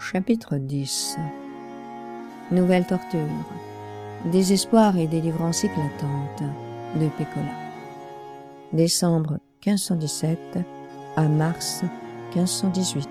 Chapitre 10. Nouvelle torture. Désespoir et délivrance éclatante de Pécola. Décembre 1517 à mars 1518.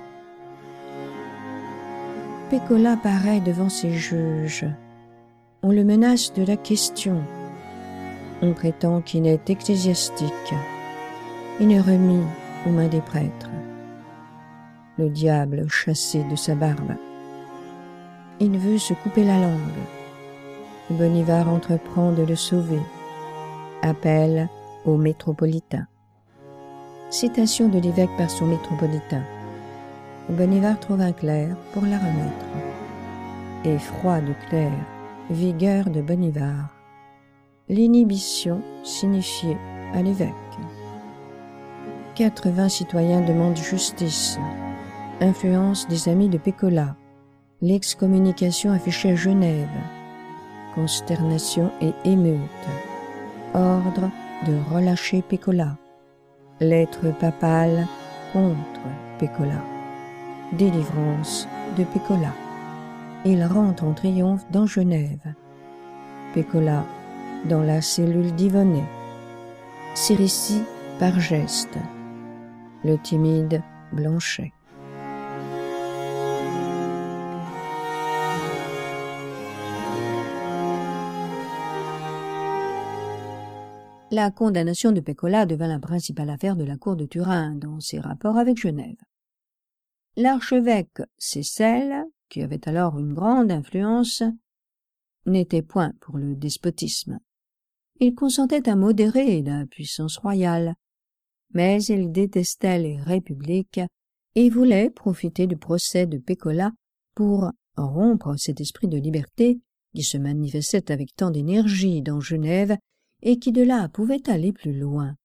Pécola paraît devant ses juges. On le menace de la question. On prétend qu'il est ecclésiastique. Il est remis aux mains des prêtres. Le diable chassé de sa barbe. Il veut se couper la langue. Bonivar entreprend de le sauver. Appel au métropolitain. Citation de l'évêque par son métropolitain. Bonivar trouve un clerc pour la remettre. Effroi de clerc, vigueur de Bonivar. L'inhibition signifiée à l'évêque. 80 citoyens demandent justice. Influence des amis de Pécola. L'excommunication affichée à Genève. Consternation et émeute. Ordre de relâcher Pécola. Lettre papale contre Pécola. Délivrance de Pécola. Il rentre en triomphe dans Genève. Pécola dans la cellule d'Yvonnet. Sérécie par geste. Le timide Blanchet. La condamnation de Pécola devint la principale affaire de la cour de Turin dans ses rapports avec Genève. L'archevêque Cécile, qui avait alors une grande influence, n'était point pour le despotisme. Il consentait à modérer la puissance royale, mais il détestait les républiques et voulait profiter du procès de Pécola pour rompre cet esprit de liberté qui se manifestait avec tant d'énergie dans Genève et qui de là pouvait aller plus loin.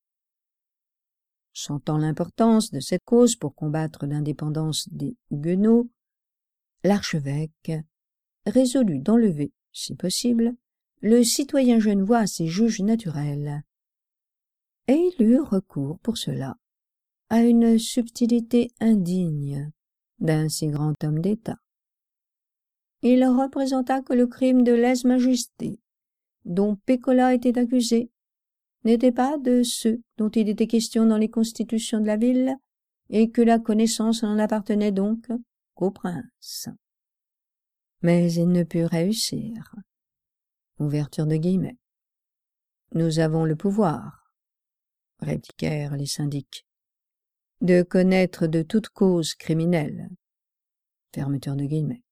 Sentant l'importance de cette cause pour combattre l'indépendance des Huguenots, l'archevêque résolut d'enlever, si possible, le citoyen genevois à ses juges naturels, et il eut recours pour cela à une subtilité indigne d'un si grand homme d'État. Il représenta que le crime de lèse-majesté dont Pécola était accusé n'était pas de ceux dont il était question dans les constitutions de la ville, et que la connaissance n'en appartenait donc qu'au prince. Mais il ne put réussir. Ouverture de guillemets. Nous avons le pouvoir, répliquèrent les syndics, de connaître de toute cause criminelle. Fermeture de guillemets.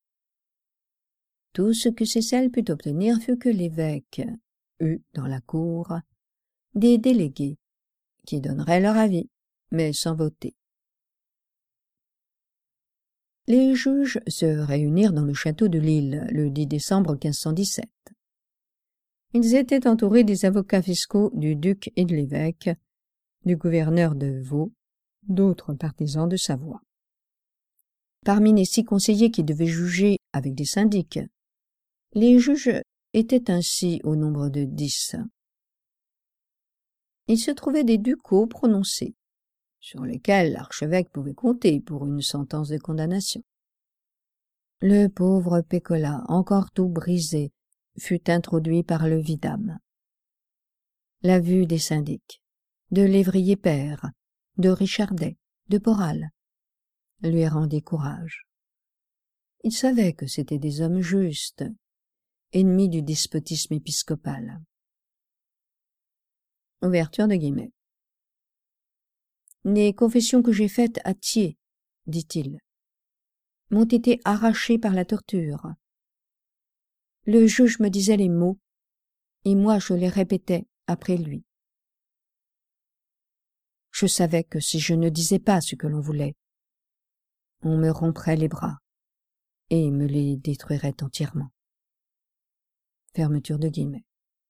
Tout ce que Cécile put obtenir fut que l'évêque eut dans la cour des délégués qui donneraient leur avis, mais sans voter. Les juges se réunirent dans le château de Lille le 10 décembre 1517. Ils étaient entourés des avocats fiscaux du duc et de l'évêque, du gouverneur de Vaud, d'autres partisans de Savoie. Parmi les 6 conseillers qui devaient juger avec des syndics, les juges étaient ainsi au nombre de 10. Il se trouvait des ducaux prononcés, sur lesquels l'archevêque pouvait compter pour une sentence de condamnation. Le pauvre Pécola, encore tout brisé, fut introduit par le vidame. La vue des syndics, de lévrier père, de Richardet, de Poral, lui rendit courage. Il savait que c'étaient des hommes justes, ennemis du despotisme épiscopal. Ouverture de guillemets. Les confessions que j'ai faites à Thiers, dit-il, m'ont été arrachées par la torture. Le juge me disait les mots, et moi je les répétais après lui. Je savais que si je ne disais pas ce que l'on voulait, on me romprait les bras et me les détruirait entièrement. Fermeture de guillemets.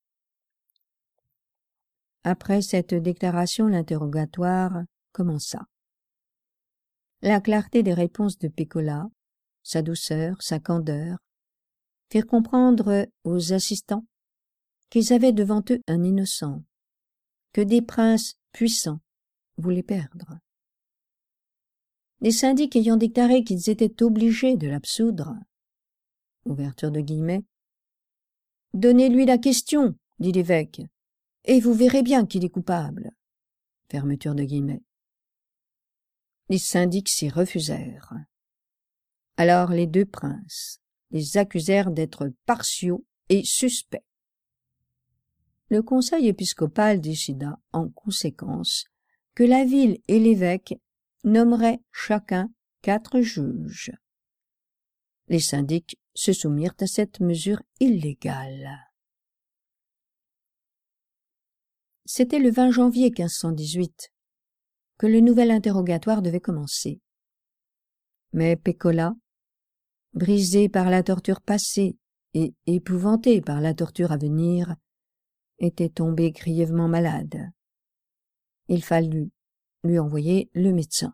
Après cette déclaration, l'interrogatoire commença. La clarté des réponses de Pécola, sa douceur, sa candeur, firent comprendre aux assistants qu'ils avaient devant eux un innocent, que des princes puissants voulaient perdre. les syndics ayant déclaré qu'ils étaient obligés de l'absoudre. Ouverture de guillemets. « Donnez-lui la question, dit l'évêque, et vous verrez bien qu'il est coupable. » Fermeture de guillemets. Les syndics s'y refusèrent. Alors les deux princes les accusèrent d'être partiaux et suspects. Le conseil épiscopal décida en conséquence que la ville et l'évêque nommeraient chacun 4 juges. Les syndics se soumirent à cette mesure illégale. C'était le 20 janvier 1518 que le nouvel interrogatoire devait commencer. Mais Pécola, brisé par la torture passée et épouvanté par la torture à venir, était tombé grièvement malade. Il fallut lui envoyer le médecin.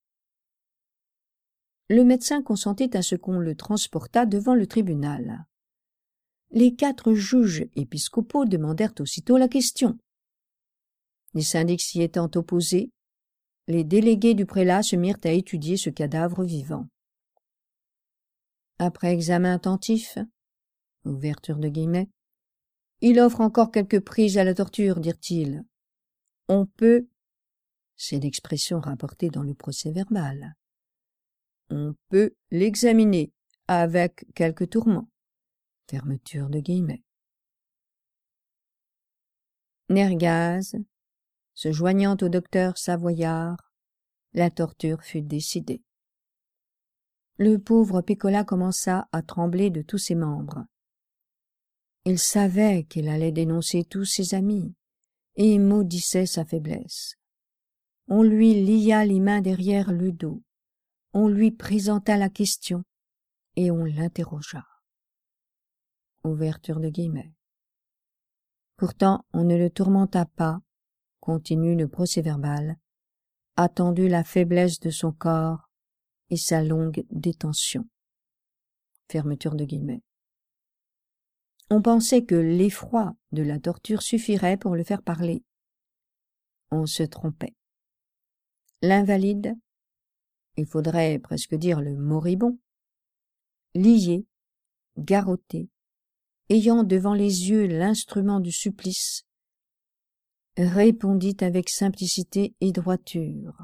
Le médecin consentit à ce qu'on le transportât devant le tribunal. Les 4 juges épiscopaux demandèrent aussitôt la question. Les syndics s'y étant opposés, les délégués du prélat se mirent à étudier ce cadavre vivant. Après examen attentif, ouverture de guillemets, il offre encore quelques prises à la torture, dirent-ils. On peut, c'est l'expression rapportée dans le procès-verbal, on peut l'examiner avec quelques tourments. Fermeture de guillemets. Nergaz, se joignant au docteur Savoyard, la torture fut décidée. Le pauvre Pécola commença à trembler de tous ses membres. Il savait qu'il allait dénoncer tous ses amis et maudissait sa faiblesse. On lui lia les mains derrière le dos, on lui présenta la question et on l'interrogea. Ouverture de guillemets. Pourtant, on ne le tourmenta pas, continue le procès-verbal, attendu la faiblesse de son corps et sa longue détention. Fermeture de guillemets. On pensait que l'effroi de la torture suffirait pour le faire parler. On se trompait. L'invalide, il faudrait presque dire le moribond, lié, garrotté, ayant devant les yeux l'instrument du supplice, répondit avec simplicité et droiture.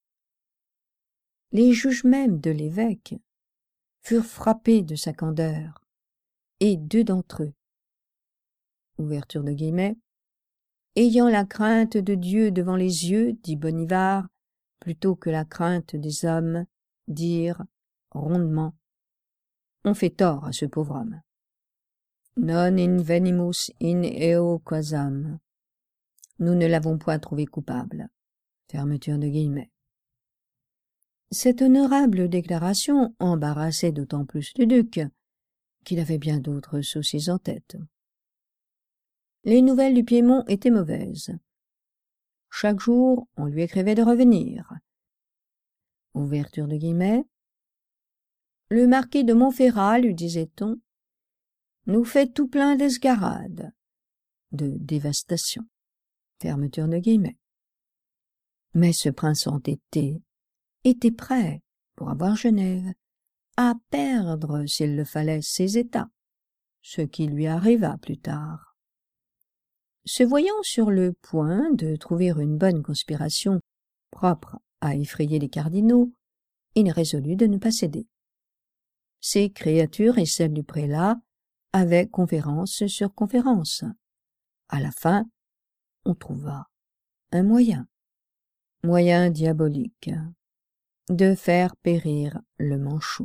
Les juges même de l'évêque furent frappés de sa candeur, et 2 d'entre eux, ouverture de guillemets, ayant la crainte de Dieu devant les yeux, dit Bonivard, plutôt que la crainte des hommes, dirent rondement, on fait tort à ce pauvre homme. Non invenimus in eo causam. Nous ne l'avons point trouvé coupable. Fermeture de guillemets. Cette honorable déclaration embarrassait d'autant plus le duc qu'il avait bien d'autres soucis en tête. Les nouvelles du Piémont étaient mauvaises. Chaque jour, on lui écrivait de revenir. Ouverture de guillemets. Le marquis de Montferrat, lui disait-on, nous fait tout plein d'escarades, de dévastation. Fermeture de guillemets. Mais ce prince entêté était prêt, pour avoir Genève, à perdre, s'il le fallait, ses états, ce qui lui arriva plus tard. Se voyant sur le point de trouver une bonne conspiration propre à effrayer les cardinaux, il résolut de ne pas céder. Ses créatures et celles du prélat avaient conférence sur conférence. À la fin, on trouva un moyen diabolique, de faire périr le Manchou.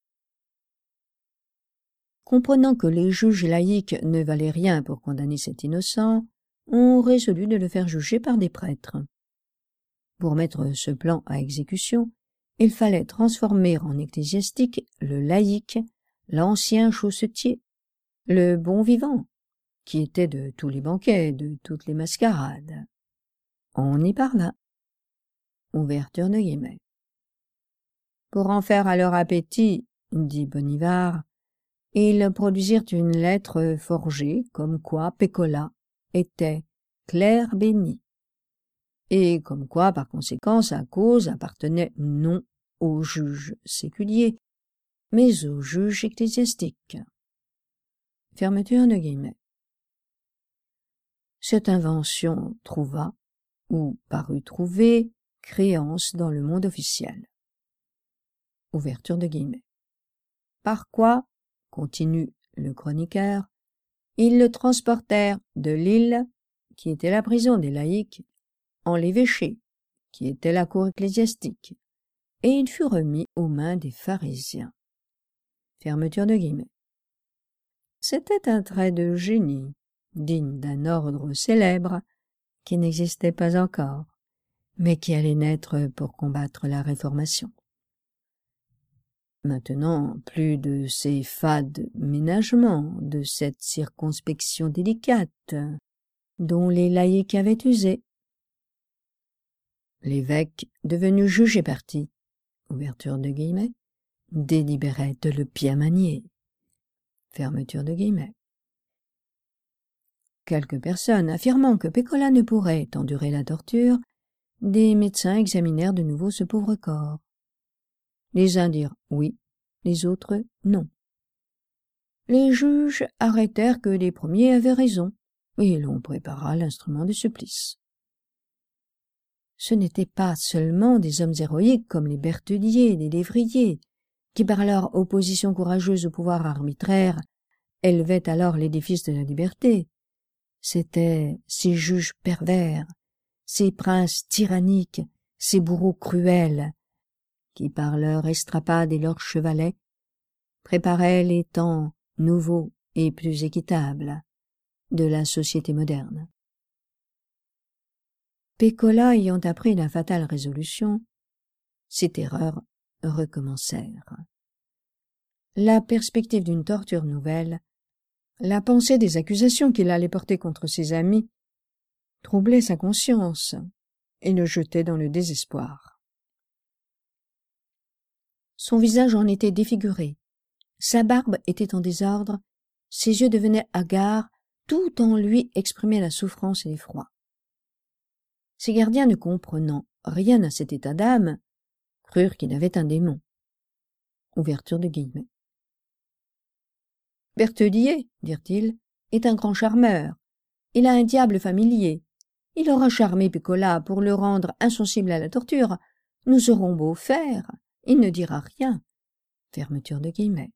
Comprenant que les juges laïcs ne valaient rien pour condamner cet innocent, on résolut de le faire juger par des prêtres. Pour mettre ce plan à exécution, il fallait transformer en ecclésiastique le laïc, l'ancien chaussetier, le bon vivant, qui était de tous les banquets, de toutes les mascarades. On y parvint. Ouverture de guillemets. Pour en faire à leur appétit, dit Bonivard, ils produisirent une lettre forgée, comme quoi Pécola était clerc béni, et comme quoi, par conséquent, sa cause appartenait non aux juges séculiers, mais aux juges ecclésiastiques. Fermeture de guillemets. Cette invention trouva, ou parut trouver, créance dans le monde officiel. Ouverture de guillemets. Par quoi, continue le chroniqueur, ils le transportèrent de l'île, qui était la prison des laïcs, en l'évêché, qui était la cour ecclésiastique, et il fut remis aux mains des pharisiens. Fermeture de guillemets. C'était un trait de génie, digne d'un ordre célèbre, qui n'existait pas encore, mais qui allait naître pour combattre la Réformation. Maintenant, plus de ces fades ménagements, de cette circonspection délicate, dont les laïcs avaient usé. L'évêque, devenu juge et parti, ouverture de guillemets, délibérait de le bien manier, fermeture de guillemets. Quelques personnes affirmant que Pécola ne pourrait endurer la torture, des médecins examinèrent de nouveau ce pauvre corps. Les uns dirent oui, les autres non. Les juges arrêtèrent que les premiers avaient raison, et l'on prépara l'instrument du supplice. Ce n'étaient pas seulement des hommes héroïques comme les Berthellier, les Lévrier, qui par leur opposition courageuse au pouvoir arbitraire élevaient alors l'édifice de la liberté. C'étaient ces juges pervers, ces princes tyranniques, ces bourreaux cruels, qui par leur estrapade et leurs chevalets préparaient les temps nouveaux et plus équitables de la société moderne. Pécola ayant appris la fatale résolution, ses terreurs recommencèrent. La perspective d'une torture nouvelle, la pensée des accusations qu'il allait porter contre ses amis, troublait sa conscience et le jetait dans le désespoir. Son visage en était défiguré, sa barbe était en désordre, ses yeux devenaient hagards, tout en lui exprimait la souffrance et l'effroi. Ses gardiens, ne comprenant rien à cet état d'âme, crurent qu'il avait un démon. Ouverture de guillemets. Berthellier, dirent-ils, est un grand charmeur. Il a un diable familier. Il aura charmé Pécola pour le rendre insensible à la torture. Nous aurons beau faire, il ne dira rien. Fermeture de guillemets.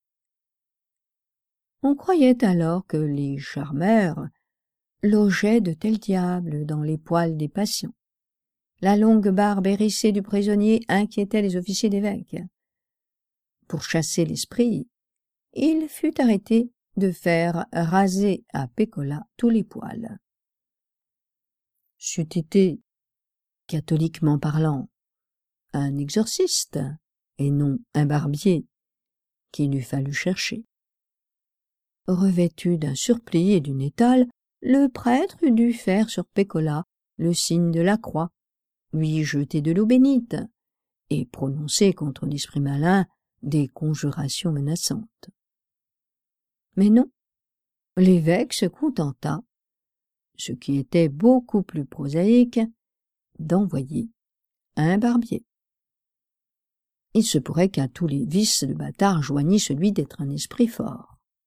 On croyait alors que les charmeurs logeaient de tels diables dans les poils des patients. La longue barbe hérissée du prisonnier inquiétait les officiers d'évêque. Pour chasser l'esprit, il fut arrêté de faire raser à Pécola tous les poils. C'eût été, catholiquement parlant, un exorciste, et non un barbier, qu'il eût fallu chercher. Revêtu d'un surplis et d'une étole, le prêtre dut faire sur Pécola le signe de la croix, lui jeter de l'eau bénite, et prononcer contre l'esprit malin des conjurations menaçantes. Mais non, l'évêque se contenta, ce qui était beaucoup plus prosaïque, d'envoyer un barbier. Il se pourrait qu'à tous les vices le bâtard joignît celui d'être un esprit fort.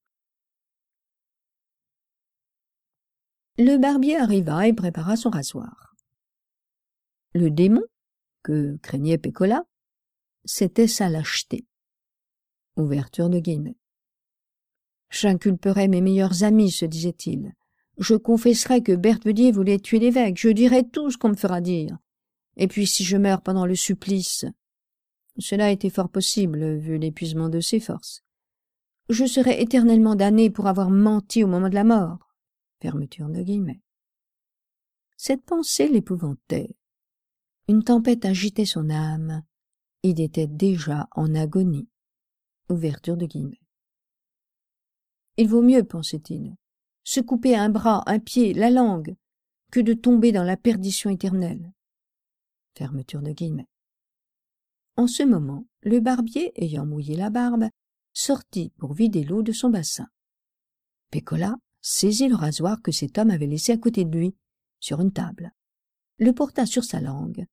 Le barbier arriva et prépara son rasoir. Le démon, que craignait Pécola, c'était sa lâcheté. Ouverture de guillemets. J'inculperai mes meilleurs amis, se disait-il. Je confesserai que Berthellier voulait tuer l'évêque. Je dirai tout ce qu'on me fera dire. Et puis si je meurs pendant le supplice, cela était fort possible, vu l'épuisement de ses forces. Je serai éternellement damné pour avoir menti au moment de la mort. Fermeture de guillemets. Cette pensée l'épouvantait. Une tempête agitait son âme. Il était déjà en agonie. Ouverture de guillemets. Il vaut mieux, pensait-il, se couper un bras, un pied, la langue, que de tomber dans la perdition éternelle. Fermeture de guillemets. En ce moment, le barbier, ayant mouillé la barbe, sortit pour vider l'eau de son bassin. Pécola saisit le rasoir que cet homme avait laissé à côté de lui, sur une table, le porta sur sa langue,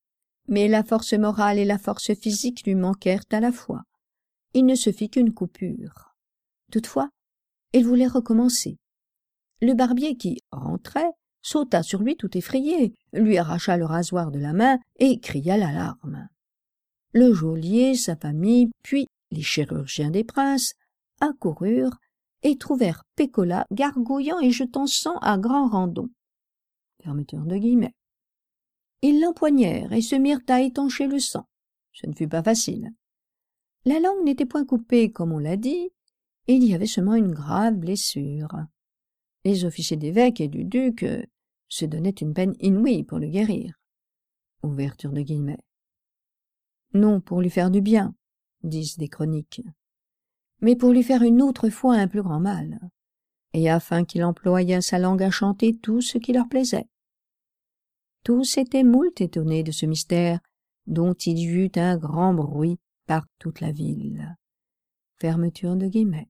Mais la force morale et la force physique lui manquèrent à la fois. Il ne se fit qu'une coupure. Toutefois, il voulait recommencer. Le barbier qui rentrait sauta sur lui tout effrayé, lui arracha le rasoir de la main et cria l'alarme. Le geôlier, sa famille, puis les chirurgiens des princes accoururent et trouvèrent Pécola gargouillant et jetant sang à grands randons. Fermeture de guillemets. Ils l'empoignèrent et se mirent à étancher le sang. Ce ne fut pas facile. La langue n'était point coupée, comme on l'a dit, et il y avait seulement une grave blessure. Les officiers d'évêque et du duc se donnaient une peine inouïe pour le guérir. Ouverture de guillemets. Non pour lui faire du bien, disent des chroniques, mais pour lui faire une autre fois un plus grand mal, et afin qu'il employât sa langue à chanter tout ce qui leur plaisait. Tous étaient moult étonnés de ce mystère, dont il y eut un grand bruit par toute la ville. Fermeture de guillemets.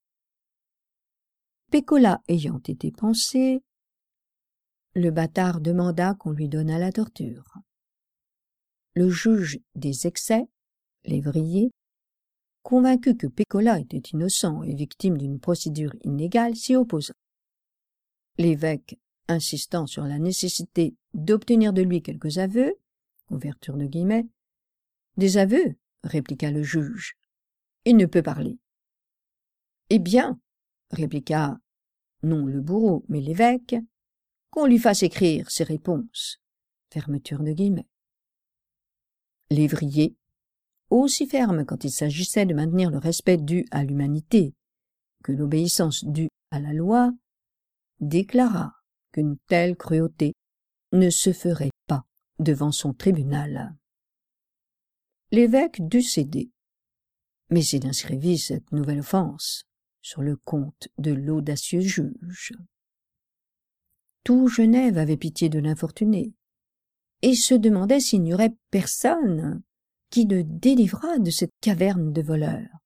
Pécola ayant été pansé, le bâtard demanda qu'on lui donnât la torture. Le juge des excès, Lévrier, convaincu que Pécola était innocent et victime d'une procédure inégale, s'y opposa. L'évêque, insistant sur la nécessité d'obtenir de lui quelques aveux, ouverture de guillemets, « Des aveux » répliqua le juge. « Il ne peut parler. »« Eh bien, » répliqua non le bourreau, mais l'évêque, « qu'on lui fasse écrire ses réponses. » Fermeture de guillemets. Lévrier, aussi ferme quand il s'agissait de maintenir le respect dû à l'humanité que l'obéissance due à la loi, déclara qu'une telle cruauté ne se ferait pas devant son tribunal. L'évêque dut céder, mais il inscrivit cette nouvelle offense sur le compte de l'audacieux juge. Tout Genève avait pitié de l'infortuné, et se demandait s'il n'y aurait personne qui le délivrât de cette caverne de voleurs.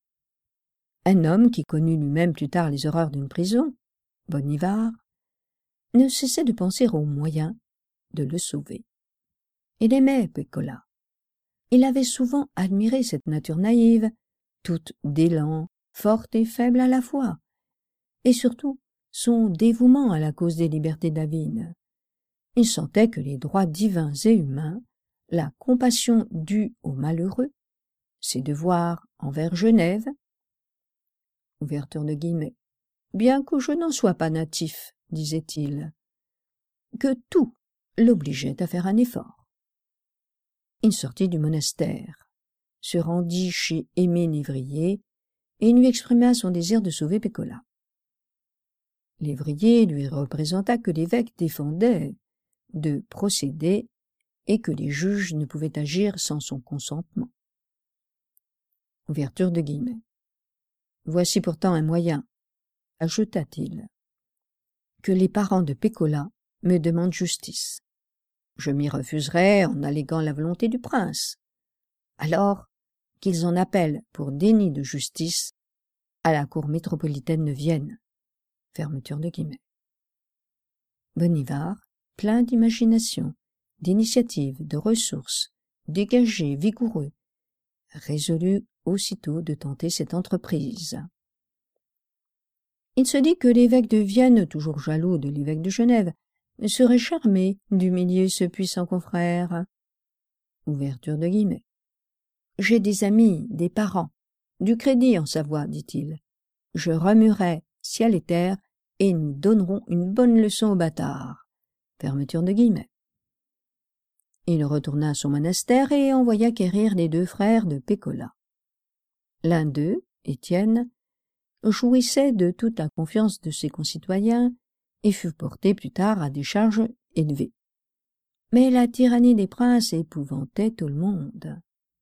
Un homme qui connut lui-même plus tard les horreurs d'une prison, Bonivard, ne cessait de penser aux moyens de le sauver. Il aimait Pécola. Il avait souvent admiré cette nature naïve, toute d'élan, forte et faible à la fois, et surtout son dévouement à la cause des libertés d'Avine. Il sentait que les droits divins et humains, la compassion due aux malheureux, ses devoirs envers Genève, ouverture de guillemets, bien que je n'en sois pas natif, disait-il, que tout l'obligeait à faire un effort. Il sortit du monastère, se rendit chez Aimé Lévrier et lui exprima son désir de sauver Pécola. Lévrier lui représenta que l'évêque défendait de procéder et que les juges ne pouvaient agir sans son consentement. Ouverture de guillemets. Voici pourtant un moyen, ajouta-t-il, que les parents de Pécola me demandent justice. Je m'y refuserai en alléguant la volonté du prince. Alors qu'ils en appellent pour déni de justice à la cour métropolitaine de Vienne. Fermeture de guillemets. Bonivard, plein d'imagination, d'initiative, de ressources, dégagé, vigoureux, résolut aussitôt de tenter cette entreprise. Il se dit que l'évêque de Vienne, toujours jaloux de l'évêque de Genève, serait charmé d'humilier ce puissant confrère. Ouverture de guillemets. J'ai des amis, des parents, du crédit en Savoie, dit-il. Je remuerai ciel et terre et nous donnerons une bonne leçon aux bâtards. Fermeture de guillemets. Il retourna à son monastère et envoya quérir les deux frères de Pécola. L'un d'eux, Étienne, jouissait de toute la confiance de ses concitoyens et fut porté plus tard à des charges élevées. Mais la tyrannie des princes épouvantait tout le monde.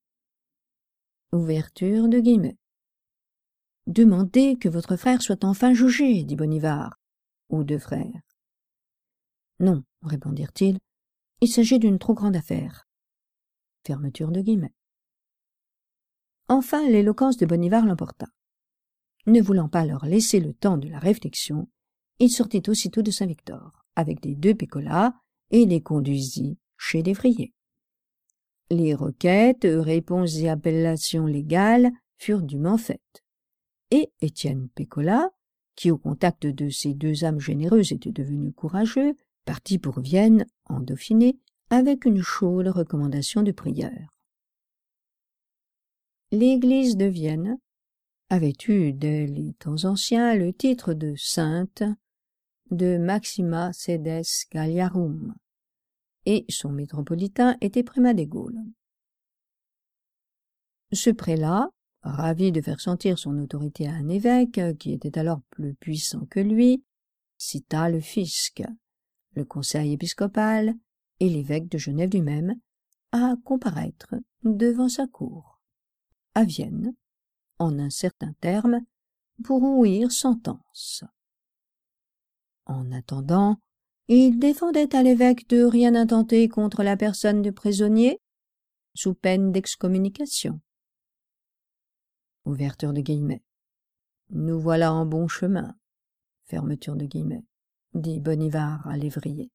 Ouverture de guillemets. « Demandez que votre frère soit enfin jugé, dit Bonivard, aux deux frères. « Non, répondirent-ils, il s'agit d'une trop grande affaire. » Fermeture de guillemets. Enfin, l'éloquence de Bonivard l'emporta. Ne voulant pas leur laisser le temps de la réflexion, il sortit aussitôt de Saint-Victor, avec les deux Pécola, et les conduisit chez Lévrier. Les requêtes, réponses et appellations légales furent dûment faites. Et Étienne Pécola, qui au contact de ces deux âmes généreuses était devenu courageux, partit pour Vienne, en Dauphiné, avec une chaude recommandation de prière. L'Église de Vienne avait eu dès les temps anciens le titre de sainte de Maxima Sedes Galliarum, et son métropolitain était Primat des Gaules. Ce prélat, ravi de faire sentir son autorité à un évêque qui était alors plus puissant que lui, cita le fisc, le conseil épiscopal et l'évêque de Genève lui-même à comparaître devant sa cour, à Vienne, en un certain terme, pour ouïr sentence. En attendant, il défendait à l'évêque de rien intenter contre la personne du prisonnier, sous peine d'excommunication. Ouverture de guillemets. Nous voilà en bon chemin. Fermeture de guillemets, dit Bonivard à l'évrier.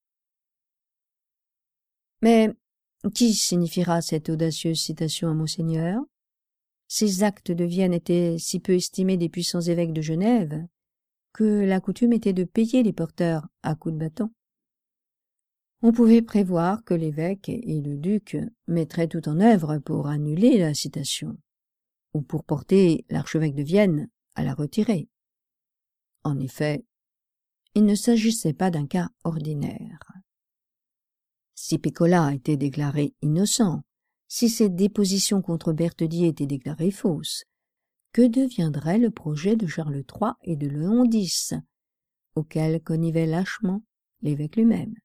Mais qui signifiera cette audacieuse citation à Monseigneur? Ces actes de Vienne étaient si peu estimés des puissants évêques de Genève que la coutume était de payer les porteurs à coups de bâton. On pouvait prévoir que l'évêque et le duc mettraient tout en œuvre pour annuler la citation, ou pour porter l'archevêque de Vienne à la retirer. En effet, il ne s'agissait pas d'un cas ordinaire. Si Pécola était déclaré innocent, si ses dépositions contre Berthellier étaient déclarées fausses, que deviendrait le projet de Charles III et de Léon X, auquel connivait lâchement l'évêque lui-même?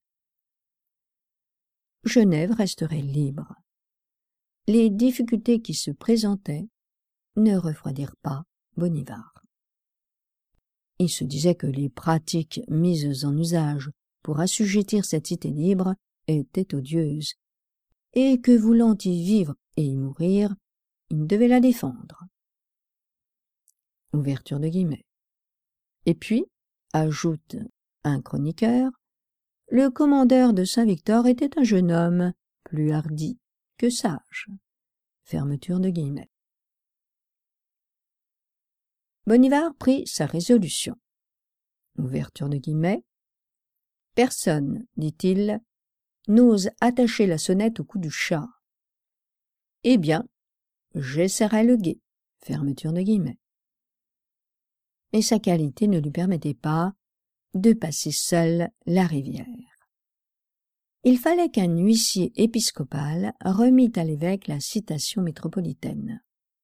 Genève resterait libre. Les difficultés qui se présentaient ne refroidirent pas Bonivard. Il se disait que les pratiques mises en usage pour assujettir cette cité libre étaient odieuses, et que voulant y vivre et y mourir, il devait la défendre. Ouverture de guillemets. Et puis, ajoute un chroniqueur, le commandeur de Saint-Victor était un jeune homme, plus hardi que sage. Fermeture de guillemets. Bonivard prit sa résolution. Ouverture de guillemets. Personne, dit-il, n'ose attacher la sonnette au cou du chat. Eh bien, j'essaierai le guet. Fermeture de guillemets. Mais sa qualité ne lui permettait pas de passer seul la rivière. Il fallait qu'un huissier épiscopal remît à l'évêque la citation métropolitaine.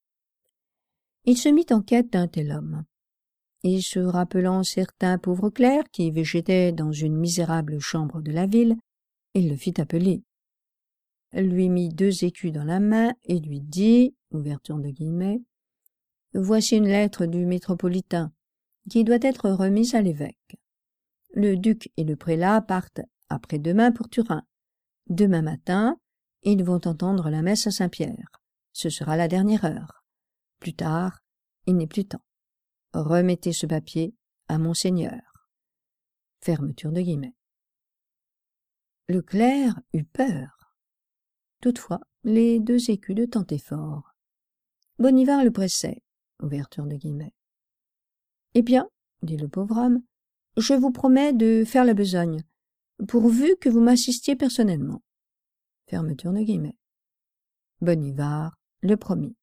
Il se mit en quête d'un tel homme, et se rappelant certains pauvres clercs qui végétaient dans une misérable chambre de la ville, il le fit appeler. Lui mit 2 écus dans la main et lui dit, ouverture de guillemets, « Voici une lettre du métropolitain qui doit être remise à l'évêque. Le duc et le prélat partent après-demain pour Turin. Demain matin, ils vont entendre la messe à Saint-Pierre. Ce sera la dernière heure. Plus tard, il n'est plus temps. Remettez ce papier à Monseigneur. » Fermeture de guillemets. Le clerc eut peur. Toutefois, les 2 écus de tentaient fort. Bonivard le pressait. Ouverture de guillemets. « Eh bien, dit le pauvre homme, je vous promets de faire la besogne, pourvu que vous m'assistiez personnellement. » Fermeture de guillemets. Bonivard le promit.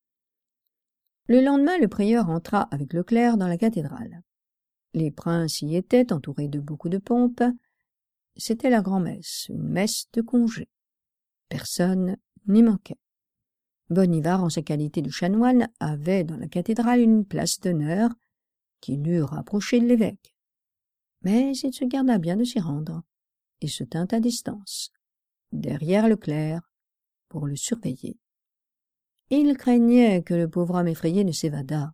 Le lendemain, le prieur entra avec le clerc dans la cathédrale. Les princes y étaient, entourés de beaucoup de pompe. C'était la grand-messe, une messe de congé. Personne n'y manquait. Bonivard, en sa qualité de chanoine, avait dans la cathédrale une place d'honneur qui l'eût rapproché de l'évêque. Mais il se garda bien de s'y rendre, et se tint à distance, derrière le clerc, pour le surveiller. Il craignait que le pauvre homme effrayé ne s'évadât.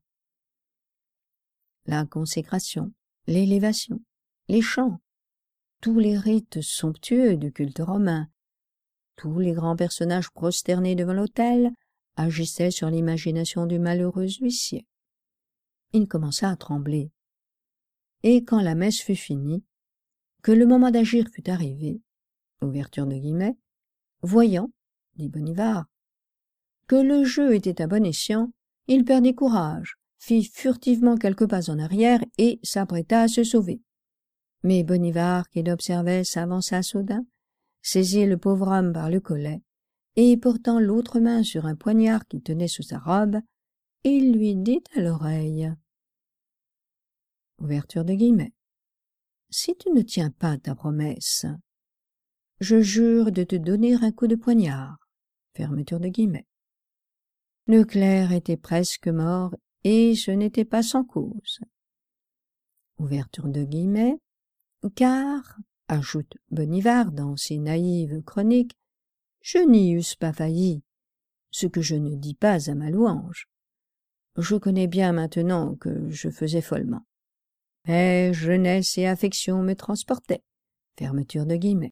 La consécration, l'élévation, les chants, tous les rites somptueux du culte romain, tous les grands personnages prosternés devant l'autel agissaient sur l'imagination du malheureux huissier. Il commença à trembler. Et quand la messe fut finie, que le moment d'agir fut arrivé, ouverture de guillemets, voyant, dit Bonivard. Que le jeu était à bon escient, il perdit courage, fit furtivement quelques pas en arrière et s'apprêta à se sauver. Mais Bonivard, qui l'observait, s'avança soudain, saisit le pauvre homme par le collet, et portant l'autre main sur un poignard qui tenait sous sa robe, il lui dit à l'oreille. Ouverture de guillemets. Si tu ne tiens pas ta promesse, je jure de te donner un coup de poignard. Fermeture de guillemets. Le clerc était presque mort, et ce n'était pas sans cause. Ouverture de guillemets. Car, ajoute Bonivard dans ses naïves chroniques, je n'y eusse pas failli, ce que je ne dis pas à ma louange. Je connais bien maintenant que je faisais follement. Mais jeunesse et affection me transportaient. Fermeture de guillemets.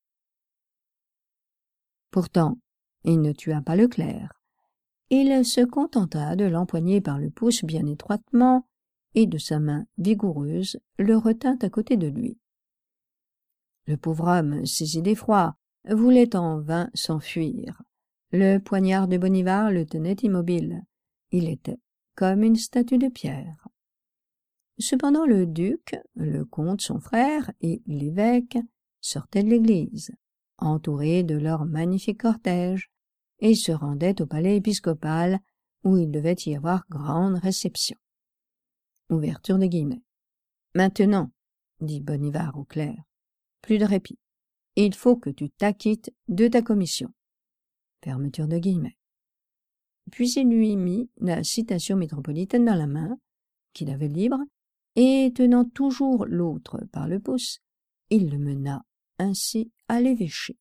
Pourtant, il ne tua pas le clerc. Il se contenta de l'empoigner par le pouce bien étroitement et de sa main vigoureuse le retint à côté de lui. Le pauvre homme, saisi d'effroi, voulait en vain s'enfuir. Le poignard de Bonivard le tenait immobile. Il était comme une statue de pierre. Cependant le duc, le comte son frère et l'évêque sortaient de l'église, entourés de leur magnifique cortège, et se rendaient au palais épiscopal où il devait y avoir grande réception. Ouverture de guillemets. Maintenant, dit Bonivard au clerc, plus de répit. Il faut que tu t'acquittes de ta commission. Fermeture de guillemets. Puis il lui mit la citation métropolitaine dans la main, qu'il avait libre, et tenant toujours l'autre par le pouce, il le mena ainsi à l'évêché.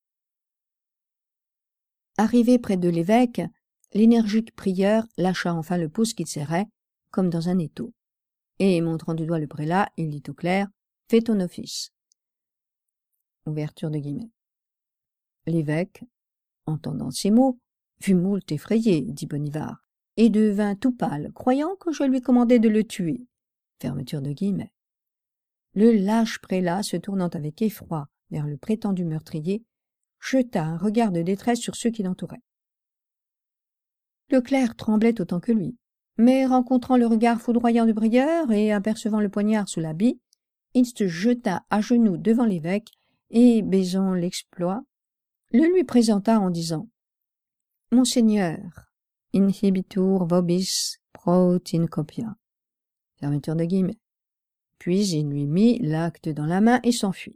Arrivé près de l'évêque, l'énergique prieur lâcha enfin le pouce qu'il serrait, comme dans un étau, et montrant du doigt le prélat, il dit au clerc, « Fais ton office. » Ouverture de guillemets. L'évêque, entendant ces mots, fut moult effrayé, dit Bonivard, et devint tout pâle, croyant que je lui commandais de le tuer. Fermeture de guillemets. Le lâche prélat, se tournant avec effroi vers le prétendu meurtrier, jeta un regard de détresse sur ceux qui l'entouraient. Le clerc tremblait autant que lui, mais rencontrant le regard foudroyant du prieur et apercevant le poignard sous l'habit, il se jeta à genoux devant l'évêque et, baisant l'exploit, le lui présenta en disant « Monseigneur, inhibitur vobis pro copia. » Fermeture de guillemets. Puis il lui mit l'acte dans la main et s'enfuit.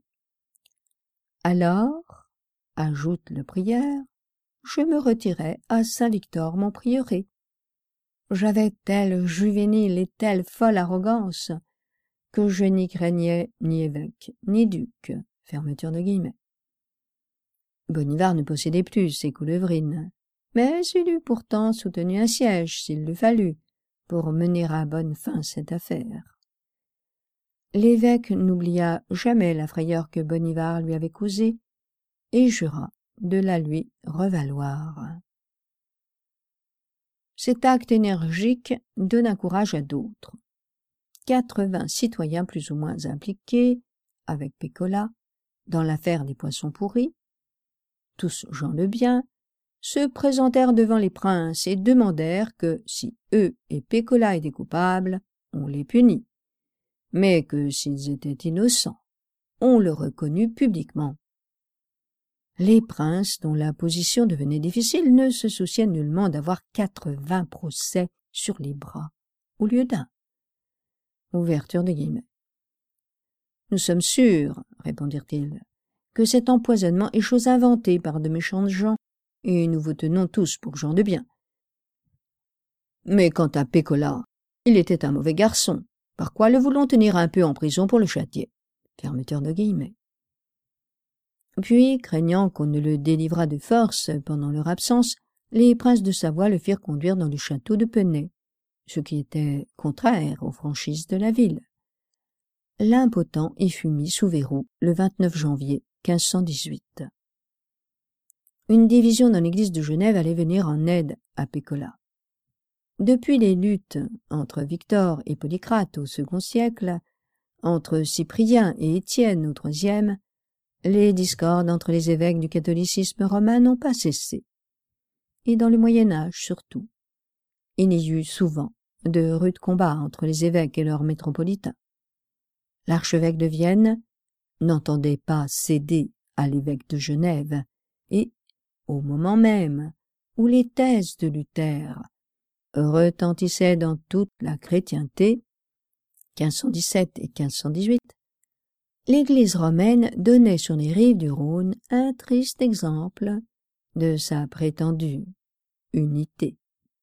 Alors, ajoute le prieur, je me retirai à Saint-Victor mon prieuré. J'avais telle juvénile et telle folle arrogance que je n'y craignais ni évêque ni duc. Fermeture de guillemets. Bonivard ne possédait plus ses coulevrines, mais il eût pourtant soutenu un siège, s'il l'eût fallu, pour mener à bonne fin cette affaire. L'évêque n'oublia jamais la frayeur que Bonivard lui avait causée et jura de la lui revaloir. Cet acte énergique donna courage à d'autres. 80 citoyens plus ou moins impliqués, avec Pécola, dans l'affaire des poissons pourris, tous gens de bien, se présentèrent devant les princes et demandèrent que, si eux et Pécola étaient coupables, on les punit, mais que s'ils étaient innocents, on le reconnut publiquement. Les princes, dont la position devenait difficile, ne se souciaient nullement d'avoir 80 procès sur les bras, au lieu d'un. Ouverture de guillemets. Nous sommes sûrs, répondirent-ils, que cet empoisonnement est chose inventée par de méchants gens, et nous vous tenons tous pour gens de bien. Mais quant à Pécola, il était un mauvais garçon, par quoi le voulons tenir un peu en prison pour le châtier. Fermeture de guillemets. Puis, craignant qu'on ne le délivrât de force pendant leur absence, les princes de Savoie le firent conduire dans le château de Penay, ce qui était contraire aux franchises de la ville. L'impotent y fut mis sous verrou le 29 janvier 1518. Une division dans l'église de Genève allait venir en aide à Pécola. Depuis les luttes entre Victor et Polycrate au second siècle, entre Cyprien et Étienne au troisième, les discordes entre les évêques du catholicisme romain n'ont pas cessé. et dans le Moyen-Âge surtout. Il y eut souvent de rudes combats entre les évêques et leurs métropolitains. L'archevêque de Vienne n'entendait pas céder à l'évêque de Genève, et, au moment même où les thèses de Luther retentissaient dans toute la chrétienté, 1517 et 1518, l'Église romaine donnait sur les rives du Rhône un triste exemple de sa prétendue unité.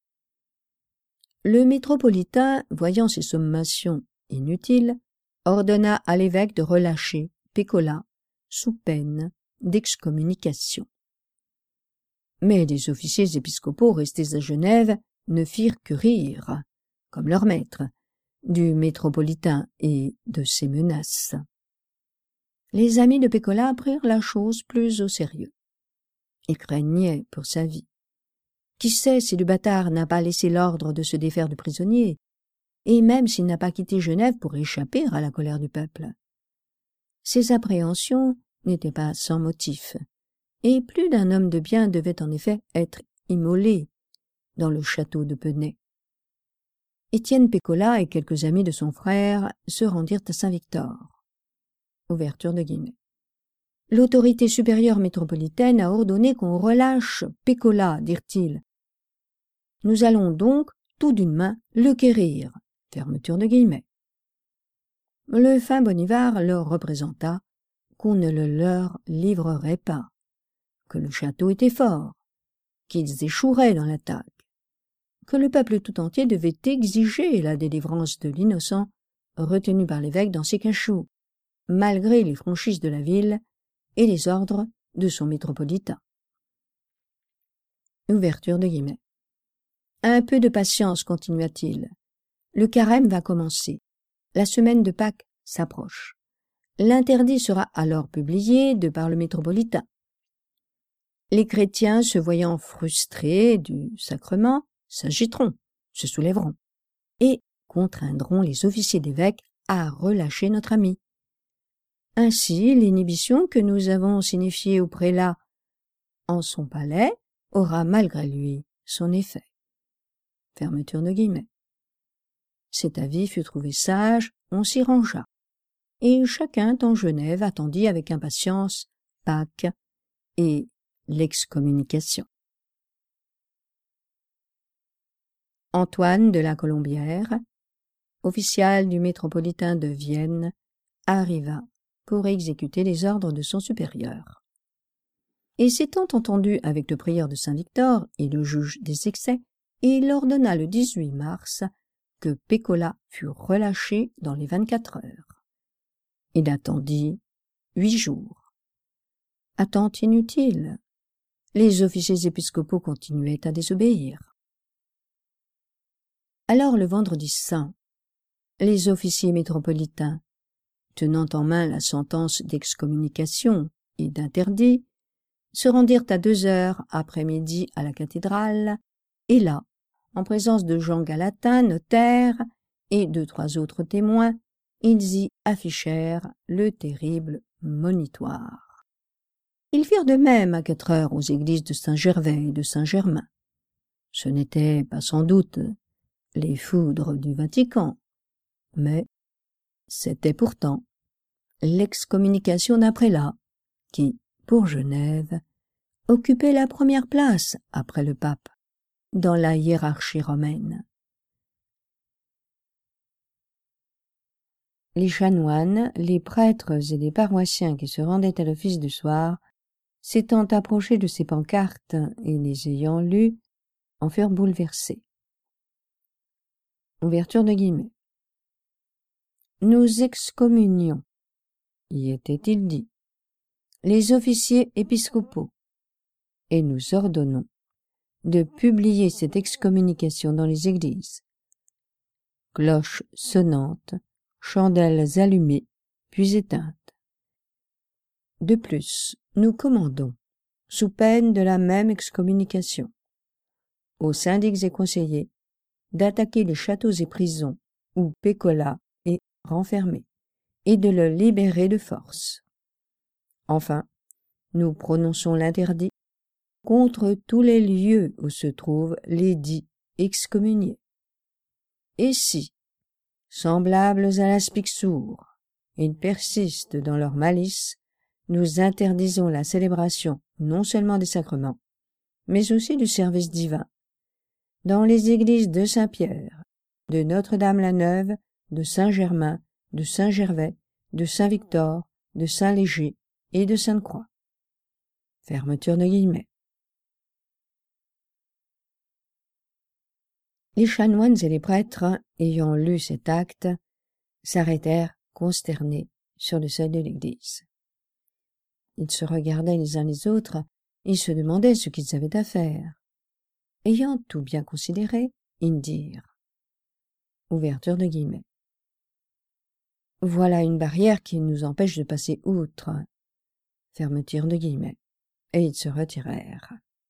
Le métropolitain, voyant ces sommations inutiles, ordonna à l'évêque de relâcher Pécola sous peine d'excommunication. Mais les officiers épiscopaux restés à Genève ne firent que rire, comme leur maître, du métropolitain et de ses menaces. Les amis de Pécola prirent la chose plus au sérieux. Ils craignaient pour sa vie. Qui sait si le bâtard n'a pas laissé l'ordre de se défaire du prisonnier, et même s'il n'a pas quitté Genève pour échapper à la colère du peuple. Ces appréhensions n'étaient pas sans motif, et plus d'un homme de bien devait en effet être immolé dans le château de Penay. Étienne Pécola et quelques amis de son frère se rendirent à Saint-Victor. Ouverture de guillemets. L'autorité supérieure métropolitaine a ordonné qu'on relâche Pécola, dirent-ils. Nous allons donc, tout d'une main, le quérir. Fermeture de guillemets. Le fin Bonivard leur représenta qu'on ne le leur livrerait pas, que le château était fort, qu'ils échoueraient dans l'attaque, que le peuple tout entier devait exiger la délivrance de l'innocent retenu par l'évêque dans ses cachots, malgré les franchises de la ville et les ordres de son métropolitain. Ouverture de guillemets. Un peu de patience, continua-t-il. Le carême va commencer. La semaine de Pâques s'approche. L'interdit sera alors publié de par le métropolitain. Les chrétiens, se voyant frustrés du sacrement, s'agiteront, se soulèveront, et contraindront les officiers d'évêque à relâcher notre ami. Ainsi, l'inhibition que nous avons signifiée au prélat en son palais aura malgré lui son effet. Fermeture de guillemets. Cet avis fut trouvé sage, on s'y rangea, et chacun dans Genève attendit avec impatience Pâques et l'excommunication. Antoine de la Colombière, official du métropolitain de Vienne, arriva pour exécuter les ordres de son supérieur. Et s'étant entendu avec le prieur de Saint-Victor et le juge des excès, il ordonna le 18 mars que Pécola fût relâché dans les 24 heures. Il attendit 8 jours. Attente inutile. Les officiers épiscopaux continuaient à désobéir. Alors le vendredi saint, les officiers métropolitains, tenant en main la sentence d'excommunication et d'interdit, se rendirent à 2 heures après-midi à la cathédrale, et là, en présence de Jean Galatin, notaire, et de 3 autres témoins, ils y affichèrent le terrible monitoire. Ils firent de même à 4 heures aux églises de Saint-Gervais et de Saint-Germain. Ce n'étaient pas sans doute les foudres du Vatican, mais c'était pourtant l'excommunication d'un prélat qui, pour Genève, occupait la première place après le pape dans la hiérarchie romaine. Les chanoines, les prêtres et les paroissiens qui se rendaient à l'office du soir, s'étant approchés de ces pancartes et les ayant lues, en furent bouleversés. Ouverture de guillemets. Nous excommunions, y était-il dit, les officiers épiscopaux, et nous ordonnons de publier cette excommunication dans les églises. Cloches sonnantes, chandelles allumées, puis éteintes. De plus, nous commandons, sous peine de la même excommunication, aux syndics et conseillers d'attaquer les châteaux et prisons où Pécola est renfermé, et de le libérer de force. Enfin, nous prononçons l'interdit contre tous les lieux où se trouvent les dits excommuniés. Et si, semblables à l'aspic sourd, ils persistent dans leur malice, nous interdisons la célébration non seulement des sacrements, mais aussi du service divin, dans les églises de Saint-Pierre, de Notre-Dame-la-Neuve, de Saint-Germain, de Saint-Gervais, de Saint-Victor, de Saint-Léger et de Sainte-Croix. Fermeture de guillemets. Les chanoines et les prêtres, ayant lu cet acte, s'arrêtèrent consternés sur le seuil de l'église. Ils se regardaient les uns les autres, ils se demandaient ce qu'ils avaient à faire. Ayant tout bien considéré, ils dirent. Ouverture de guillemets. Voilà une barrière qui nous empêche de passer outre. Fermeture de guillemets. Et ils se retirèrent.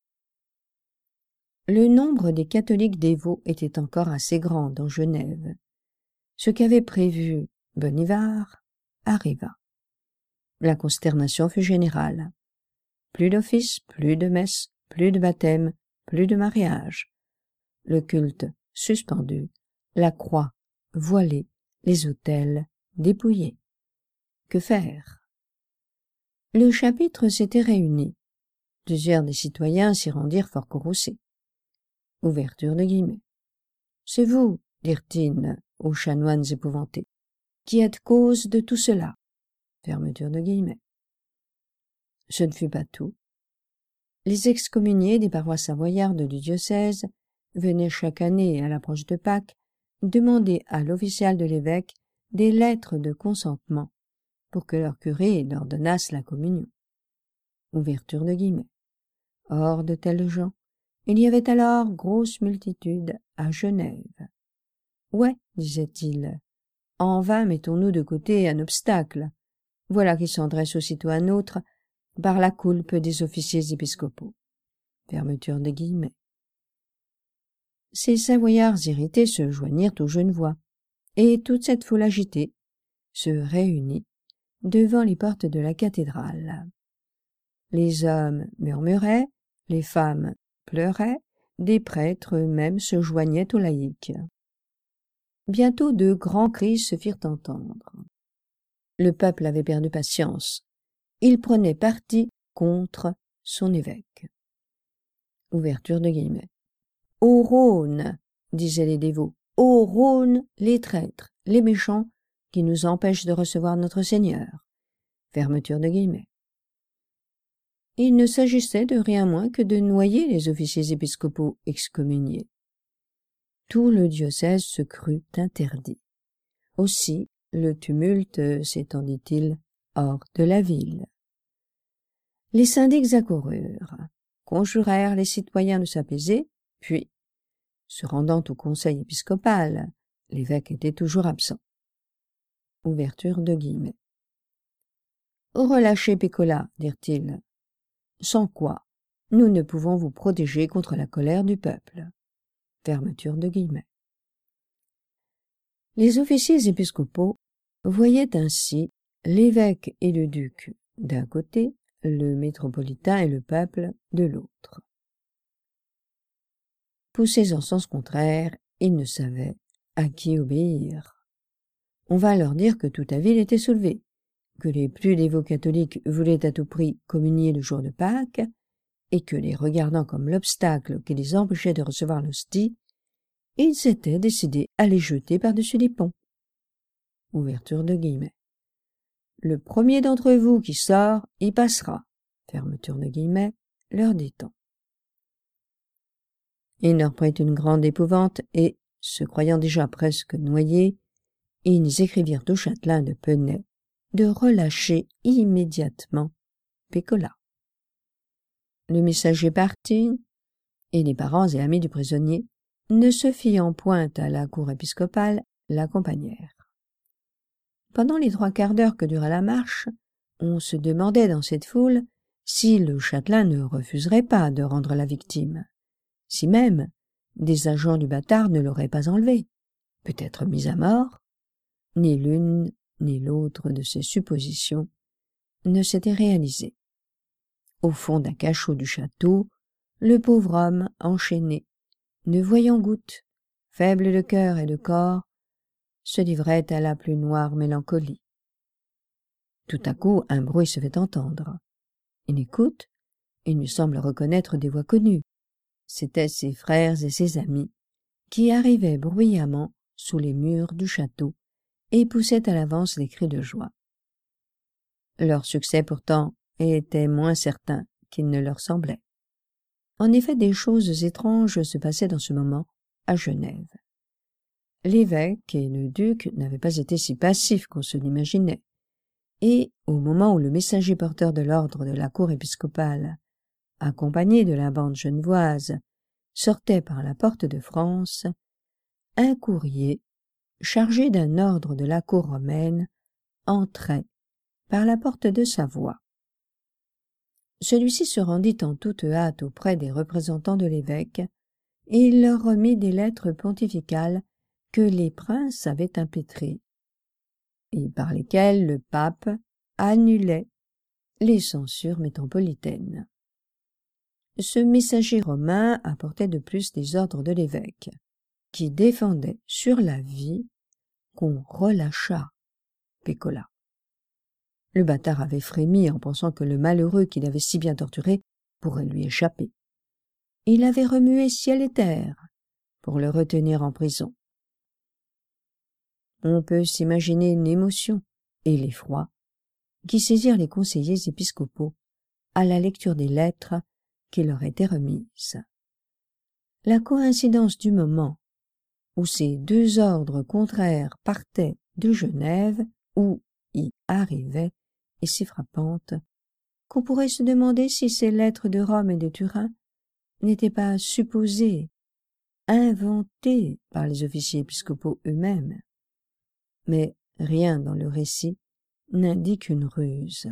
Le nombre des catholiques dévots était encore assez grand dans Genève. Ce qu'avait prévu Bonivard arriva. La consternation fut générale. Plus d'office, plus de messe, plus de baptême, plus de mariage. Le culte suspendu, la croix voilée, les autels dépouillés. Que faire? Le chapitre s'était réuni. Plusieurs des citoyens s'y rendirent fort courroucés. Ouverture de guillemets. C'est vous, dirent-ils aux chanoines épouvantés, qui êtes cause de tout cela. Fermeture de guillemets. Ce ne fut pas tout. Les excommuniés des paroisses savoyardes du diocèse venaient chaque année à l'approche de Pâques demander à l'official de l'évêque des lettres de consentement pour que leur curé leur donnasse la communion. Ouverture de guillemets. Or de tels gens, il y avait alors grosse multitude à Genève. Ouais, disait-il, en vain mettons-nous de côté un obstacle. Voilà qui s'en dresse aussitôt un autre par la coulpe des officiers épiscopaux. Fermeture de guillemets. Ces Savoyards irrités se joignirent aux Genevois, et toute cette foule agitée se réunit devant les portes de la cathédrale. Les hommes murmuraient, les femmes pleuraient, des prêtres eux-mêmes se joignaient aux laïcs. Bientôt de grands cris se firent entendre. Le peuple avait perdu patience. Il prenait parti contre son évêque. Ouverture de guillemets. Au Rhône, disaient les dévots, au Rhône les traîtres, les méchants qui nous empêchent de recevoir notre Seigneur. Fermeture de guillemets. Il ne s'agissait de rien moins que de noyer les officiers épiscopaux excommuniés. Tout le diocèse se crut interdit. Aussi le tumulte s'étendit-il hors de la ville. Les syndics accoururent, conjurèrent les citoyens de s'apaiser, puis, se rendant au conseil épiscopal, l'évêque était toujours absent. Ouverture de guillemets. Relâchez Pécola, dirent-ils, sans quoi nous ne pouvons vous protéger contre la colère du peuple. Fermeture de guillemets. Les officiers épiscopaux voyaient ainsi l'évêque et le duc d'un côté, le métropolitain et le peuple de l'autre. Poussés en sens contraire, ils ne savaient à qui obéir. On va leur dire que toute la ville était soulevée, que les plus dévots catholiques voulaient à tout prix communier le jour de Pâques, et que les regardant comme l'obstacle qui les empêchait de recevoir l'hostie, ils s'étaient décidés à les jeter par-dessus les ponts. Ouverture de guillemets. Le premier d'entre vous qui sort y passera. Fermeture de guillemets, leur dit-on. Ils leur prirent une grande épouvante et, se croyant déjà presque noyés, ils écrivirent au châtelain de Penay de relâcher immédiatement Pécola. Le messager partit, et les parents et amis du prisonnier, ne se fiant point à la cour épiscopale, l'accompagnèrent. Pendant les 3 quarts d'heure que dura la marche, on se demandait dans cette foule si le châtelain ne refuserait pas de rendre la victime, si même des agents du bâtard ne l'auraient pas enlevé, peut-être mis à mort. Ni l'une ni l'autre de ces suppositions ne s'était réalisée. Au fond d'un cachot du château, le pauvre homme, enchaîné, ne voyant goutte, faible de cœur et de corps, se livrait à la plus noire mélancolie. Tout à coup, un bruit se fait entendre. Il écoute, il lui semble reconnaître des voix connues. C'étaient ses frères et ses amis, qui arrivaient bruyamment sous les murs du château et poussaient à l'avance des cris de joie. Leur succès, pourtant, était moins certain qu'il ne leur semblait. En effet, des choses étranges se passaient dans ce moment à Genève. L'évêque et le duc n'avaient pas été si passifs qu'on se l'imaginait, et, au moment où le messager porteur de l'ordre de la cour épiscopale, accompagné de la bande genevoise, sortait par la porte de France, un courrier, chargé d'un ordre de la cour romaine, entrait par la porte de Savoie. Celui-ci se rendit en toute hâte auprès des représentants de l'évêque, et il leur remit des lettres pontificales que les princes avaient impétrées, et par lesquelles le pape annulait les censures métropolitaines. Ce messager romain apportait de plus des ordres de l'évêque, qui défendait sur la vie qu'on relâchât Pécola. Le bâtard avait frémi en pensant que le malheureux qu'il avait si bien torturé pourrait lui échapper. Il avait remué ciel et terre pour le retenir en prison. On peut s'imaginer l'émotion et l'effroi qui saisirent les conseillers épiscopaux à la lecture des lettres qui leur étaient remises. La coïncidence du moment où ces deux ordres contraires partaient de Genève ou y arrivaient est si frappante qu'on pourrait se demander si ces lettres de Rome et de Turin n'étaient pas supposées, inventées par les officiers épiscopaux eux-mêmes. Mais rien dans le récit n'indique une ruse.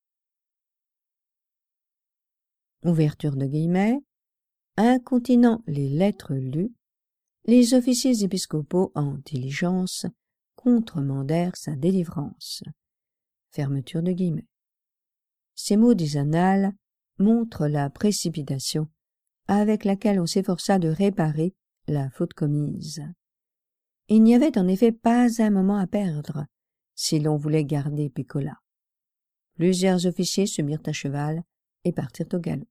Ouverture de guillemets. Incontinent les lettres lues, les officiers épiscopaux en diligence contremandèrent sa délivrance. Fermeture de guillemets. Ces mots des annales montrent la précipitation avec laquelle on s'efforça de réparer la faute commise. Il n'y avait en effet pas un moment à perdre si l'on voulait garder Pécola. Plusieurs officiers se mirent à cheval et partirent au galop.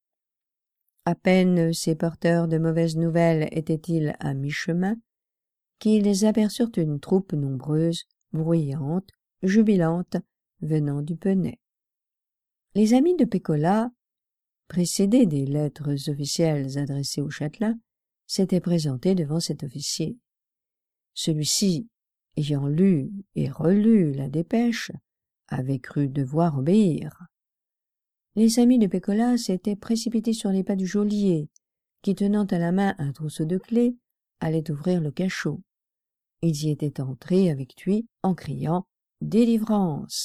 À peine ces porteurs de mauvaises nouvelles étaient-ils à mi-chemin, qu'ils aperçurent une troupe nombreuse, bruyante, jubilante, venant du Penay. Les amis de Pécola, précédés des lettres officielles adressées au châtelain, s'étaient présentés devant cet officier. Celui-ci, ayant lu et relu la dépêche, avait cru devoir obéir. Les amis de Pécola s'étaient précipités sur les pas du geôlier, qui, tenant à la main un trousseau de clés, allait ouvrir le cachot. Ils y étaient entrés avec lui en criant « Délivrance !»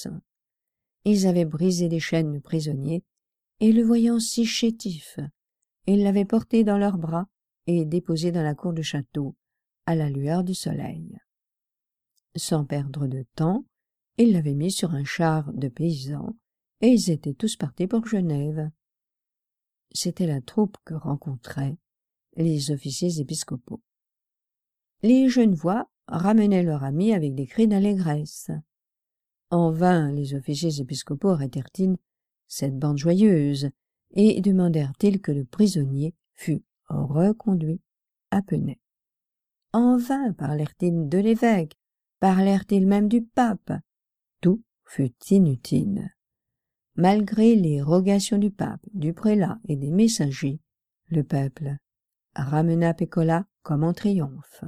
Ils avaient brisé les chaînes du prisonnier, et le voyant si chétif, ils l'avaient porté dans leurs bras et déposé dans la cour du château, à la lueur du soleil. Sans perdre de temps, ils l'avaient mis sur un char de paysans, et ils étaient tous partis pour Genève. C'était la troupe que rencontraient les officiers épiscopaux. Les Genevois ramenaient leur ami avec des cris d'allégresse. En vain les officiers épiscopaux arrêtèrent-ils cette bande joyeuse et demandèrent-ils que le prisonnier fût reconduit à Penay. En vain parlèrent-ils de l'évêque, parlèrent-ils même du pape. Tout fut inutile. Malgré les rogations du pape, du prélat et des messagers, le peuple ramena Pécola comme en triomphe.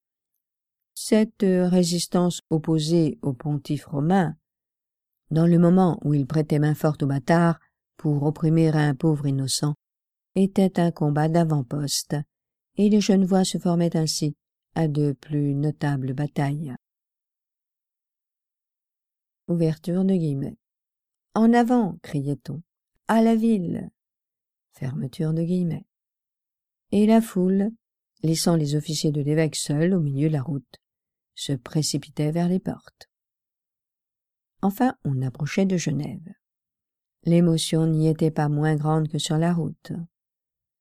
Cette résistance opposée au pontife romain, dans le moment où il prêtait main forte aux bâtards pour opprimer un pauvre innocent, était un combat d'avant-poste, et les Genevois se formaient ainsi à de plus notables batailles. Ouverture de guillemets. « En avant !» criait-on. « À la ville !» Fermeture de guillemets. Et la foule, laissant les officiers de l'évêque seuls au milieu de la route, se précipitait vers les portes. Enfin, on approchait de Genève. L'émotion n'y était pas moins grande que sur la route.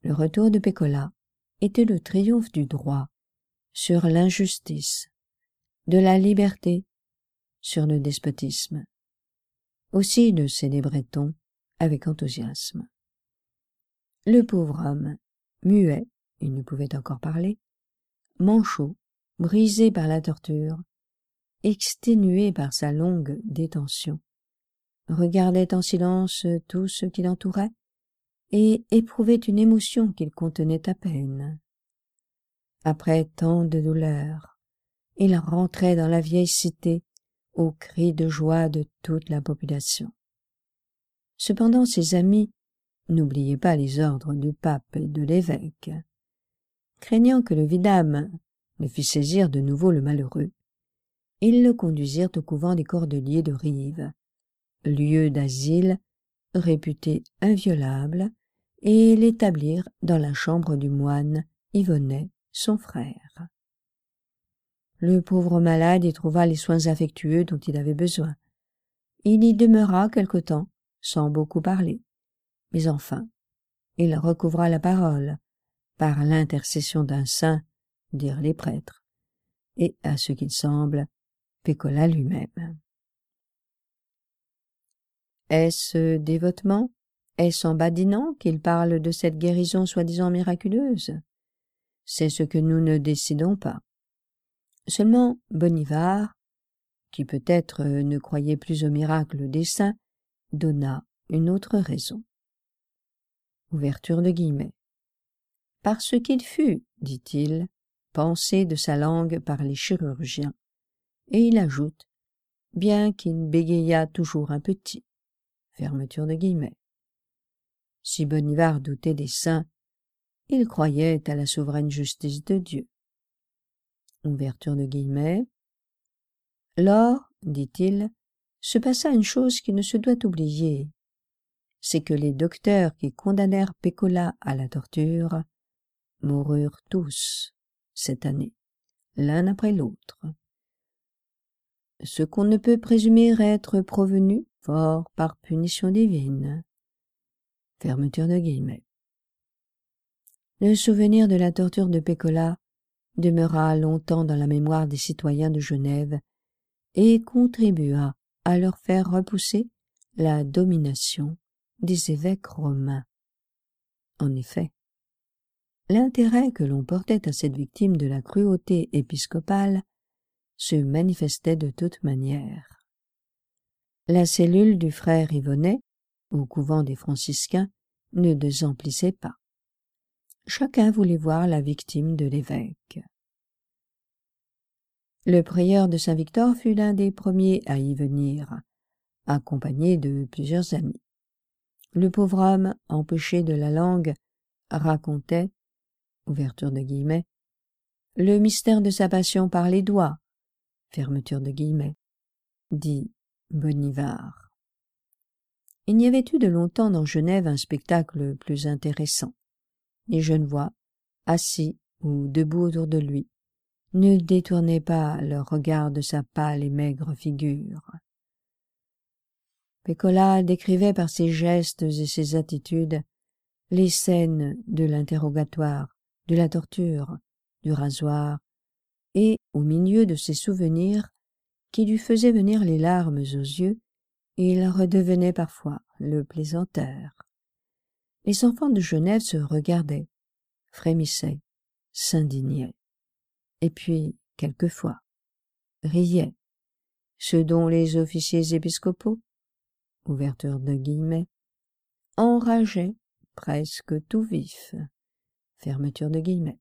Le retour de Pécola était le triomphe du droit sur l'injustice, de la liberté sur le despotisme. Aussi le célébrait-on avec enthousiasme. Le pauvre homme, muet, il ne pouvait encore parler, manchot, brisé par la torture, exténué par sa longue détention, regardait en silence tout ce qui l'entourait et éprouvait une émotion qu'il contenait à peine. Après tant de douleurs, il rentrait dans la vieille cité aux cris de joie de toute la population. Cependant ses amis n'oubliaient pas les ordres du pape et de l'évêque. Craignant que le vidame ne fît saisir de nouveau le malheureux, ils le conduisirent au couvent des Cordeliers de Rives, lieu d'asile réputé inviolable, et l'établirent dans la chambre du moine Yvonnet, son frère. Le pauvre malade y trouva les soins affectueux dont il avait besoin. Il y demeura quelque temps, sans beaucoup parler, mais enfin, il recouvra la parole, par l'intercession d'un saint, dirent les prêtres, et, à ce qu'il semble, Pécola lui-même. Est-ce dévotement, est-ce en badinant qu'il parle de cette guérison soi-disant miraculeuse? C'est ce que nous ne décidons pas. Seulement Bonivard, qui peut-être ne croyait plus au miracle des saints, donna une autre raison. Ouverture de guillemets. Parce qu'il fut, dit-il, pensé de sa langue par les chirurgiens. Et il ajoute, bien qu'il bégayât toujours un petit. Fermeture de guillemets. Si Bonivard doutait des saints, il croyait à la souveraine justice de Dieu. Ouverture de guillemets. Lors, dit-il, se passa une chose qui ne se doit oublier. C'est que les docteurs qui condamnèrent Pécola à la torture moururent tous cette année, l'un après l'autre. Ce qu'on ne peut présumer être provenu fort par punition divine. Fermeture de guillemets. Le souvenir de la torture de Pécola demeura longtemps dans la mémoire des citoyens de Genève et contribua à leur faire repousser la domination des évêques romains. En effet, l'intérêt que l'on portait à cette victime de la cruauté épiscopale se manifestait de toute manière. La cellule du frère Yvonnet, au couvent des franciscains, ne désemplissait pas. Chacun voulait voir la victime de l'évêque. Le prieur de Saint-Victor fut l'un des premiers à y venir, accompagné de plusieurs amis. Le pauvre homme, empêché de la langue, racontait, ouverture de guillemets, le mystère de sa passion par les doigts, fermeture de guillemets, dit Bonivard. Il n'y avait eu de longtemps dans Genève un spectacle plus intéressant. Les Genevois, assis ou debout autour de lui, ne détournaient pas leur regard de sa pâle et maigre figure. Pécola décrivait par ses gestes et ses attitudes les scènes de l'interrogatoire, de la torture, du rasoir, et, au milieu de ces souvenirs qui lui faisaient venir les larmes aux yeux, il redevenait parfois le plaisanteur. Les enfants de Genève se regardaient, frémissaient, s'indignaient, et puis, quelquefois, riaient, ce dont les officiers épiscopaux, ouverture de guillemets, enrageaient presque tout vif, fermeture de guillemets.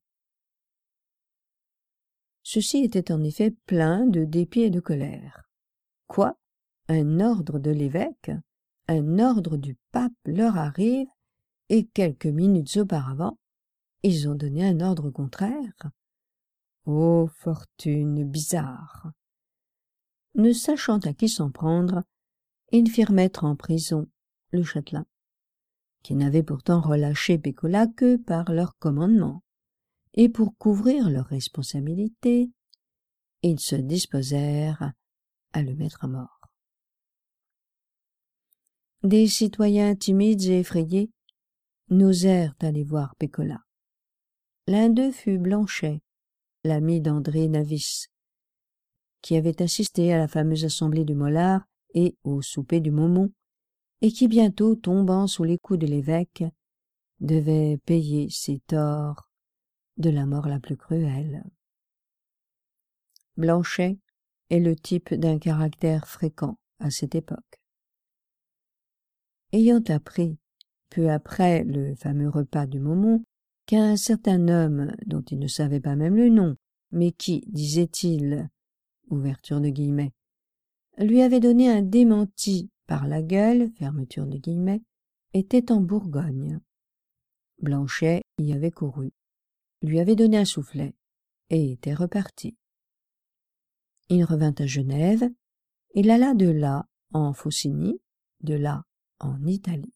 Ceci était en effet plein de dépit et de colère. Quoi? Un ordre de l'évêque, un ordre du pape leur arrive, et quelques minutes auparavant, ils ont donné un ordre contraire. Ô fortune bizarre! Ne sachant à qui s'en prendre, ils firent mettre en prison le châtelain, qui n'avait pourtant relâché Pécola que par leur commandement, et pour couvrir leur responsabilité, ils se disposèrent à le mettre à mort. Des citoyens timides et effrayés n'osèrent aller voir Pécola. L'un d'eux fut Blanchet, l'ami d'André Navis, qui avait assisté à la fameuse assemblée du Molard et au souper du Momont, et qui bientôt, tombant sous les coups de l'évêque, devait payer ses torts de la mort la plus cruelle. Blanchet est le type d'un caractère fréquent à cette époque. Ayant appris, peu après le fameux repas du Momont, qu'un certain homme, dont il ne savait pas même le nom, mais qui, disait-il, ouverture de guillemets, lui avait donné un démenti par la gueule, fermeture de guillemets, était en Bourgogne. Blanchet y avait couru, lui avait donné un soufflet, et était reparti. Il revint à Genève, il alla de là en Faucigny, de là en Italie.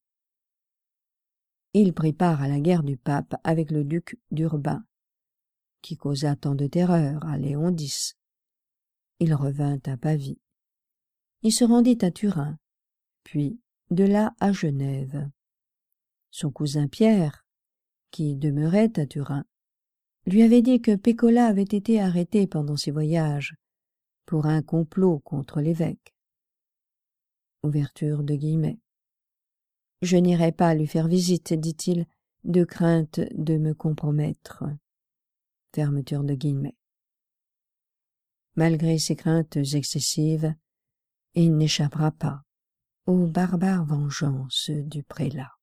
Il prit part à la guerre du pape avec le duc d'Urbain, qui causa tant de terreur à Léon X. Il revint à Pavie. Il se rendit à Turin, puis de là à Genève. Son cousin Pierre, qui demeurait à Turin, lui avait dit que Pécola avait été arrêté pendant ses voyages pour un complot contre l'évêque. Ouverture de guillemets. Je n'irai pas lui faire visite, dit-il, de crainte de me compromettre. Fermeture de guillemets. Malgré ses craintes excessives, il n'échappera pas aux barbares vengeances du prélat.